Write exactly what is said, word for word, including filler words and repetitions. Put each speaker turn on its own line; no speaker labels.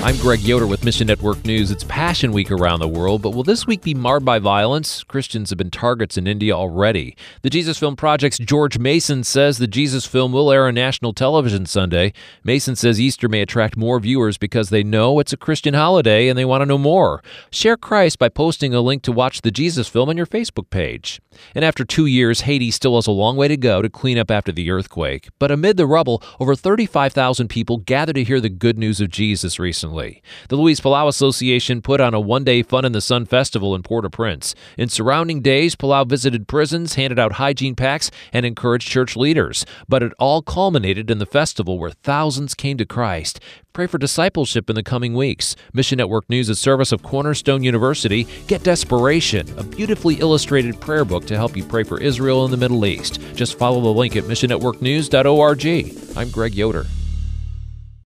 I'm Greg Yoder with Mission Network News. It's Passion Week around the world, but will this week be marred by violence? Christians have been targets in India already. The Jesus Film Project's George Mason says the Jesus film will air on national television Sunday. Mason says Easter may attract more viewers because they know it's a Christian holiday and they want to know more. Share Christ by posting a link to watch the Jesus film on your Facebook page. And after two years, Haiti still has a long way to go to clean up after the earthquake. But amid the rubble, over thirty-five thousand people gathered to hear the good news of Jesus recently. The Luis Palau Association put on a one-day Fun in the Sun festival in Port-au-Prince. In surrounding days, Palau visited prisons, handed out hygiene packs, and encouraged church leaders. But it all culminated in the festival where thousands came to Christ. Pray for discipleship in the coming weeks. Mission Network News is service of Cornerstone University. Get Desperation, a beautifully illustrated prayer book to help you pray for Israel and the Middle East. Just follow the link at mission network news dot org. I'm Greg Yoder.